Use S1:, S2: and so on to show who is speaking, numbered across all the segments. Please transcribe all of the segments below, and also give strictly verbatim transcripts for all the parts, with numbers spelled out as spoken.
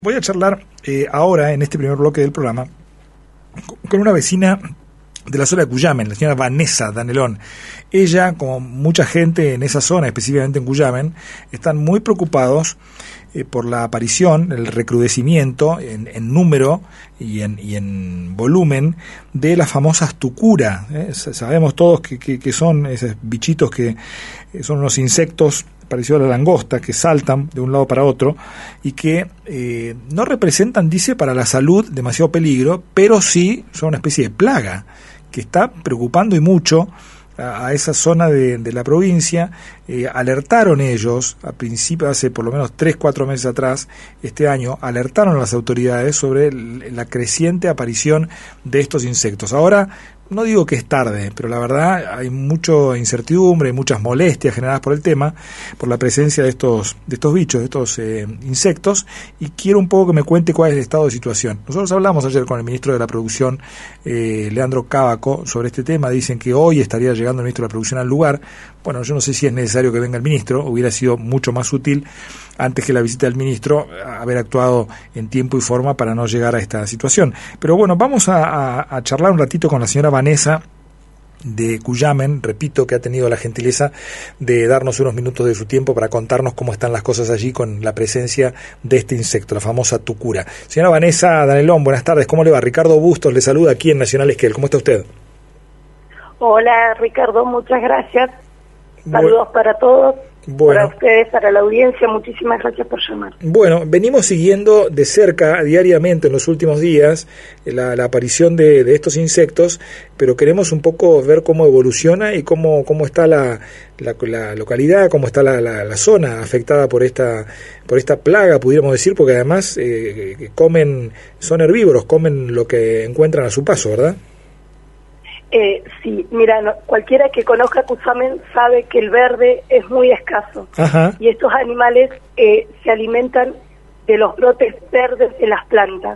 S1: Voy a charlar eh, ahora, en este primer bloque del programa, con una vecina de la zona de Cuyamen, la señora Vanessa Danelón. Ella, como mucha gente en esa zona, específicamente en Cuyamen, están muy preocupados eh, por la aparición, el recrudecimiento en, en número y en, y en volumen de las famosas tucura. ¿eh? Sabemos todos que, que, que son esos bichitos que eh, son unos insectos parecido a la langosta, que saltan de un lado para otro y que eh, no representan, dice, para la salud demasiado peligro, pero sí son una especie de plaga que está preocupando y mucho a, a esa zona de, de la provincia. Eh, alertaron ellos, a principio, hace por lo menos tres, cuatro meses atrás, este año, alertaron a las autoridades sobre el, la creciente aparición de estos insectos. Ahora, no digo que es tarde, pero la verdad hay mucha incertidumbre, muchas molestias generadas por el tema, por la presencia de estos de estos bichos, de estos eh, insectos, y quiero un poco que me cuente cuál es el estado de situación. Nosotros hablamos ayer con el ministro de la Producción, eh, Leandro Cábaco, sobre este tema. Dicen que hoy estaría llegando el ministro de la Producción al lugar. Bueno, yo no sé si es necesario que venga el ministro, hubiera sido mucho más útil antes que la visita del ministro haber actuado en tiempo y forma para no llegar a esta situación. Pero bueno, vamos a, a, a charlar un ratito con la señora Vanessa de Cuyamen, repito, que ha tenido la gentileza de darnos unos minutos de su tiempo para contarnos cómo están las cosas allí con la presencia de este insecto, la famosa tucura. Señora Vanessa Danelón, buenas tardes, ¿cómo le va? Ricardo Bustos le saluda aquí en Nacional Esquel, ¿cómo está usted?
S2: Hola Ricardo, muchas gracias, saludos bueno. para todos.
S1: Bueno.
S2: Para ustedes, para la audiencia, muchísimas gracias por llamar.
S1: Bueno, venimos siguiendo de cerca, diariamente en los últimos días, la, la aparición de, de estos insectos, pero queremos un poco ver cómo evoluciona y cómo, cómo está la, la, la localidad, cómo está la, la, la zona afectada por esta, por esta plaga, pudiéramos decir, porque además eh, comen, son herbívoros, comen lo que encuentran a su paso, ¿verdad?
S2: Eh, sí, mira, no, cualquiera que conozca Cuyamen sabe que el verde es muy escaso.
S1: Ajá.
S2: Y estos animales eh, se alimentan de los brotes verdes de las plantas.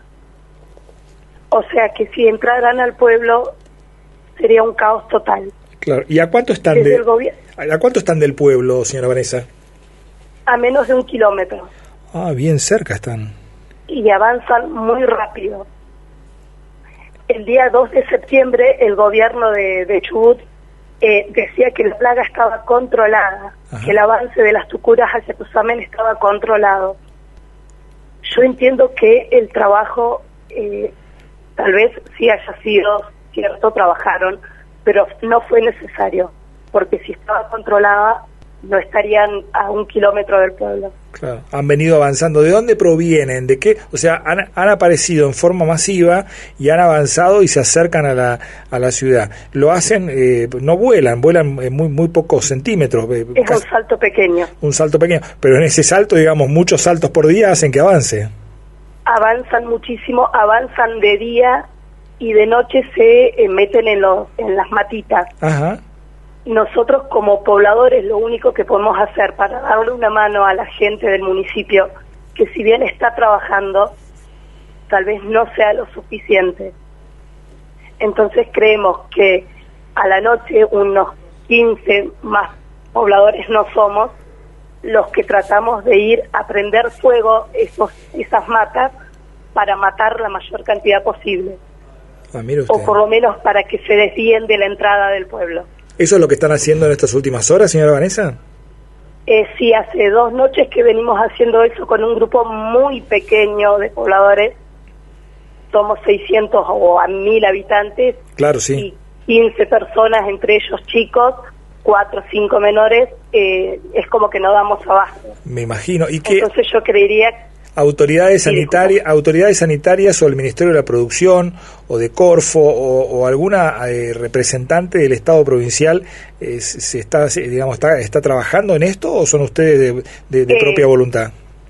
S2: O sea que si entraran al pueblo sería un caos total.
S1: Claro. ¿Y a cuánto están
S2: Desde
S1: de,
S2: el gobierno,
S1: a cuánto están del pueblo, señora Vanessa?
S2: a menos de un kilómetro.
S1: Ah, bien cerca están.
S2: Y avanzan muy rápido. El día dos de septiembre el gobierno de, de Chubut eh, decía que la plaga estaba controlada, Ajá. que el avance de las tucuras hacia Cuyamen estaba controlado. Yo entiendo que el trabajo, eh, tal vez sí haya sido cierto, trabajaron, pero no fue necesario, porque si estaba controlada no estarían a un kilómetro del pueblo.
S1: Claro, han venido avanzando. ¿De dónde provienen? ¿De qué? O sea, han, han aparecido en forma masiva y han avanzado y se acercan a la a la ciudad. Lo hacen, eh, no vuelan, vuelan eh, muy muy pocos centímetros. Eh,
S2: es
S1: casi,
S2: un salto pequeño.
S1: Un salto pequeño, pero en ese salto, digamos, muchos saltos por día hacen que avance.
S2: Avanzan muchísimo, avanzan de día y de noche se eh, meten en los en las matitas.
S1: Ajá.
S2: Nosotros como pobladores lo único que podemos hacer para darle una mano a la gente del municipio, que si bien está trabajando, tal vez no sea lo suficiente. Entonces creemos que a la noche unos quince más pobladores no somos los que tratamos de ir a prender fuego esos, esas matas para matar la mayor cantidad posible.
S1: Ah, mire usted.
S2: O por lo menos para que se desvíen de la entrada del pueblo.
S1: ¿Eso es lo que están haciendo en estas últimas horas, señora Vanessa?
S2: Eh, sí, hace dos noches que venimos haciendo eso con un grupo muy pequeño de pobladores. Somos seiscientos o a mil habitantes.
S1: Claro, sí.
S2: Y quince personas, entre ellos chicos, cuatro o cinco menores. Eh, es como que no damos abasto.
S1: Me imagino. ¿Y qué?
S2: Entonces yo creería...
S1: Autoridades sanitarias, autoridades sanitarias o el Ministerio de la Producción o de Corfo o, o alguna eh, representante del Estado provincial eh, se está, digamos, está, está trabajando en esto, o son ustedes de, de, de eh, propia voluntad.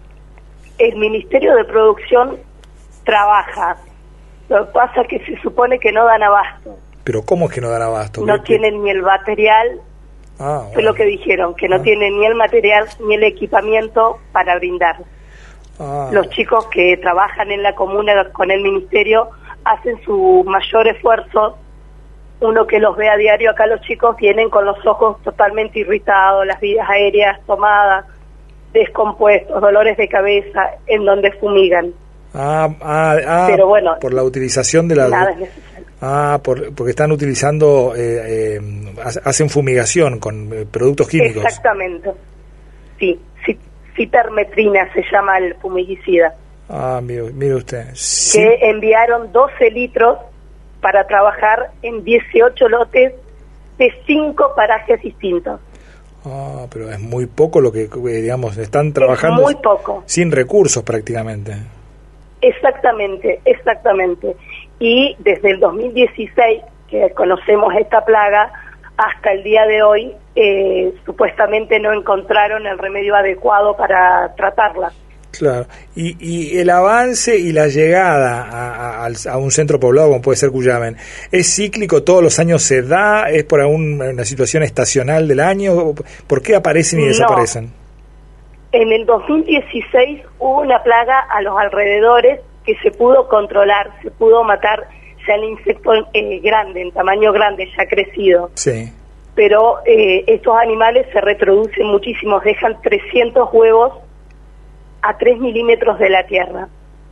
S2: El Ministerio de Producción trabaja. Lo que pasa es que se supone que no dan abasto.
S1: Pero ¿cómo es que no dan abasto?
S2: No tienen ni el material.
S1: Ah,
S2: fue
S1: bueno.
S2: lo que dijeron, que no
S1: ah.
S2: tienen ni el material ni el equipamiento para brindar.
S1: Ah.
S2: Los chicos que trabajan en la comuna con el ministerio hacen su mayor esfuerzo. Uno que los ve a diario acá, los chicos vienen con los ojos totalmente irritados, las vías aéreas tomadas, descompuestos, dolores de cabeza, en donde fumigan.
S1: Ah, ah, ah,
S2: pero bueno,
S1: por la utilización de la...
S2: Nada es necesario.
S1: Ah, por, porque están utilizando, eh, eh, hacen fumigación con eh, productos químicos.
S2: Exactamente. Sí, sí, cipermetrina se llama el fumigicida.
S1: Ah, mire, mire usted. Sí.
S2: Que enviaron doce litros para trabajar en dieciocho lotes de cinco parajes distintos.
S1: Ah, pero es muy poco lo que, digamos, están trabajando.
S2: Es muy poco.
S1: Sin recursos prácticamente.
S2: Exactamente, exactamente. Y desde el dos mil dieciséis, que conocemos esta plaga, hasta el día de hoy, eh, supuestamente no encontraron el remedio adecuado para tratarla.
S1: Claro, y, y el avance y la llegada a, a, a un centro poblado como puede ser Cuyamen, ¿es cíclico? ¿Todos los años se da? ¿Es por algún, una situación estacional del año? ¿Por qué aparecen y
S2: no.
S1: desaparecen?
S2: En el dos mil dieciséis hubo una plaga a los alrededores que se pudo controlar, se pudo matar, ya el insecto eh, grande, en tamaño grande, ya crecido.
S1: Sí.
S2: Pero eh, estos animales se reproducen muchísimos, dejan trescientos huevos a tres milímetros de la tierra.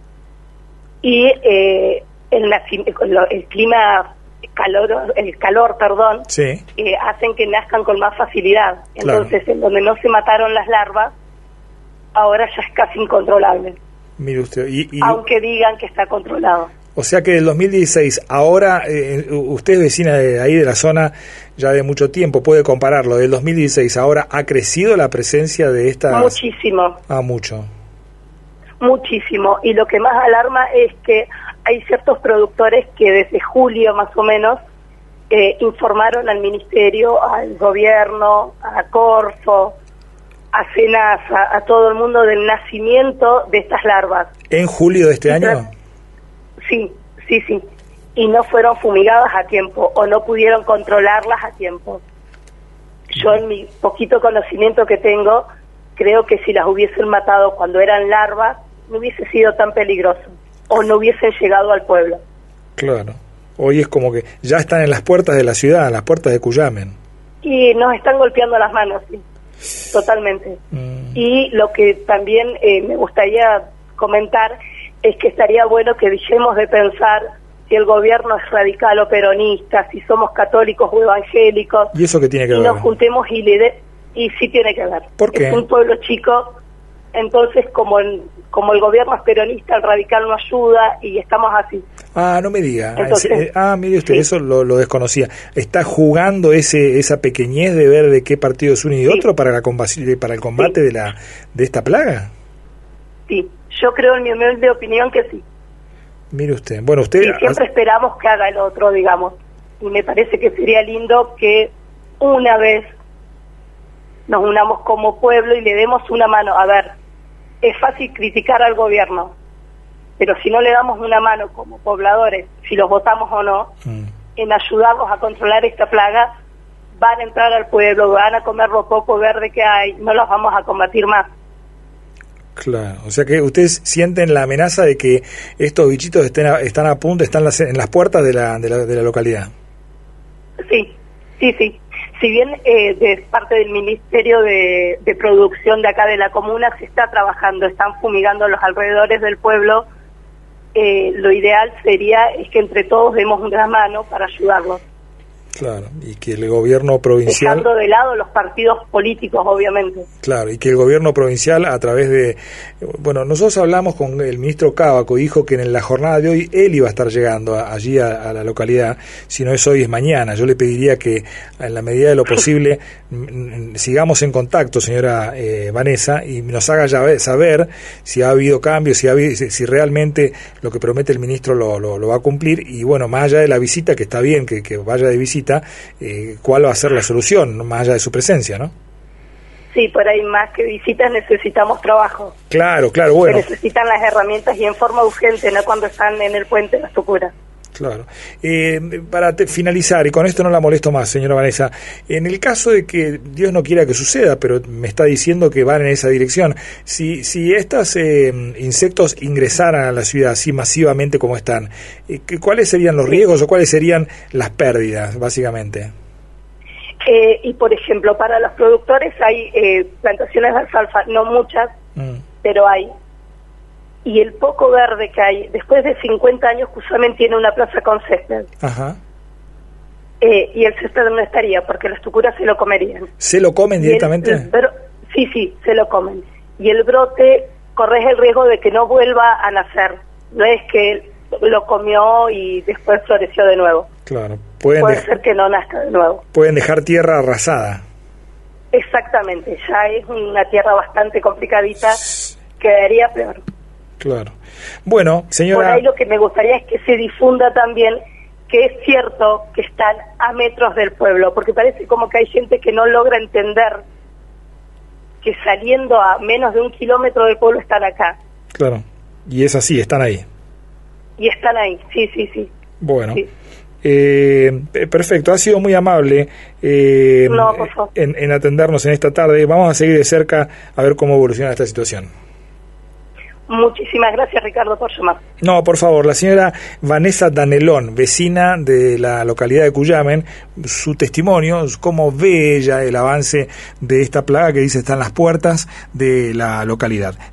S2: Y eh, el, el clima, calor, el calor, perdón,
S1: sí.
S2: eh, hacen que nazcan con más facilidad. Entonces,
S1: claro.
S2: En donde no se mataron las larvas, ahora ya es casi incontrolable.
S1: Mire usted, y, y...
S2: aunque digan que está controlado.
S1: O sea que del dos mil dieciséis, ahora, eh, usted es vecina de ahí de la zona ya de mucho tiempo, puede compararlo, del dos mil dieciséis ahora, ¿ha crecido la presencia de esta?
S2: Muchísimo.
S1: Ah, mucho.
S2: Muchísimo, y lo que más alarma es que hay ciertos productores que desde julio más o menos eh, informaron al ministerio, al gobierno, a Corfo, a Senasa, a todo el mundo del nacimiento de estas larvas.
S1: ¿En julio de este año?
S2: Sí, sí, sí. Y no fueron fumigadas a tiempo o no pudieron controlarlas a tiempo. Yo en mi poquito conocimiento que tengo, creo que si las hubiesen matado cuando eran larvas, no hubiese sido tan peligroso o no hubiesen llegado al pueblo.
S1: Claro. Hoy es como que ya están en las puertas de la ciudad, en las puertas de Cuyamen.
S2: Y nos están golpeando las manos, sí. Totalmente. Mm. Y lo que también eh, me gustaría comentar es que estaría bueno que dejemos de pensar si el gobierno es radical o peronista, si somos católicos o evangélicos.
S1: ¿Y eso qué tiene que
S2: y
S1: ver?
S2: Nos juntemos y le de, y sí tiene que ver.
S1: ¿Por qué?
S2: Es un pueblo chico, entonces como el, como el gobierno es peronista, el radical no ayuda y estamos así.
S1: Ah, no me diga.
S2: Entonces,
S1: ah, mire usted,
S2: sí.
S1: eso lo, lo desconocía. ¿Está jugando ese esa pequeñez de ver de qué partido es uno y
S2: sí.
S1: otro para la para el combate
S2: sí.
S1: de la de esta plaga?
S2: Sí, yo creo en mi humilde opinión que sí.
S1: Mire usted, bueno, usted...
S2: Y siempre esperamos que haga el otro, digamos. Y me parece que sería lindo que una vez nos unamos como pueblo y le demos una mano. A ver, es fácil criticar al gobierno, pero si no le damos una mano como pobladores, si los votamos o no, mm. en ayudarlos a controlar esta plaga, van a entrar al pueblo, van a comer lo poco verde que hay, no los vamos a combatir más.
S1: Claro, o sea que ustedes sienten la amenaza de que estos bichitos estén a, están a punto, están las, en las puertas de la, de la, de la localidad.
S2: Sí, sí, sí. Si bien eh, de parte del Ministerio de, de Producción de acá de la comuna se está trabajando, están fumigando los alrededores del pueblo, eh, lo ideal sería es que entre todos demos una mano para ayudarlos.
S1: Claro, y que el gobierno provincial...
S2: Dejando de lado los partidos políticos, obviamente.
S1: Claro, y que el gobierno provincial a través de... Bueno, nosotros hablamos con el ministro Cábaco, dijo que en la jornada de hoy él iba a estar llegando a, allí a, a la localidad, si no es hoy es mañana. Yo le pediría que en la medida de lo posible sigamos en contacto, señora eh, Vanessa, y nos haga ya saber si ha habido cambios, si, ha habido, si, si realmente lo que promete el ministro lo, lo, lo va a cumplir, y bueno, más allá de la visita, que está bien que, que vaya de visita, Eh, cuál va a ser la solución, más allá de su presencia, ¿no?
S2: Sí, por ahí más que visitas necesitamos trabajo.
S1: Claro, claro, bueno.
S2: Se necesitan las herramientas y en forma urgente, no cuando están en el puente de las Tocuras.
S1: Claro. Eh, para te, finalizar, y con esto no la molesto más, señora Vanessa, en el caso de que Dios no quiera que suceda, pero me está diciendo que van en esa dirección, si, si estos eh, insectos ingresaran a la ciudad así masivamente como están, eh, ¿cuáles serían los riesgos o cuáles serían las pérdidas, básicamente?
S2: Eh, y por ejemplo, para los productores hay eh, plantaciones de alfalfa, no muchas, mm. pero hay. y el poco verde que hay, después de cincuenta años, Cusamen tiene una plaza con césped.
S1: Ajá.
S2: Eh, y el césped no estaría, porque los tucuras se lo comerían.
S1: ¿Se lo comen
S2: Y
S1: directamente?
S2: el- el bro- sí, sí, se lo comen. Y el brote, corres el riesgo de que no vuelva a nacer. No es que lo comió y después floreció de nuevo.
S1: Claro. Pueden,
S2: Puede
S1: dej-
S2: ser que no nazca de nuevo.
S1: pueden dejar tierra arrasada.
S2: Exactamente, ya es una tierra bastante complicadita, quedaría peor.
S1: Claro. Bueno,
S2: Por
S1: señora...
S2: ahí lo que me gustaría es que se difunda también que es cierto que están a metros del pueblo, porque parece como que hay gente que no logra entender que saliendo a menos de un kilómetro del pueblo están acá.
S1: Claro. Y es así, están ahí.
S2: Y están ahí, sí, sí, sí.
S1: Bueno.
S2: Sí.
S1: Eh, perfecto, ha sido muy amable eh,
S2: No, por favor.
S1: en, en atendernos en esta tarde. Vamos a seguir de cerca a ver cómo evoluciona esta situación.
S2: Muchísimas gracias, Ricardo, por llamar.
S1: No, por favor, la señora Vanessa Danelón, vecina de la localidad de Cuyamen, su testimonio, cómo ve ella el avance de esta plaga que dice está en las puertas de la localidad.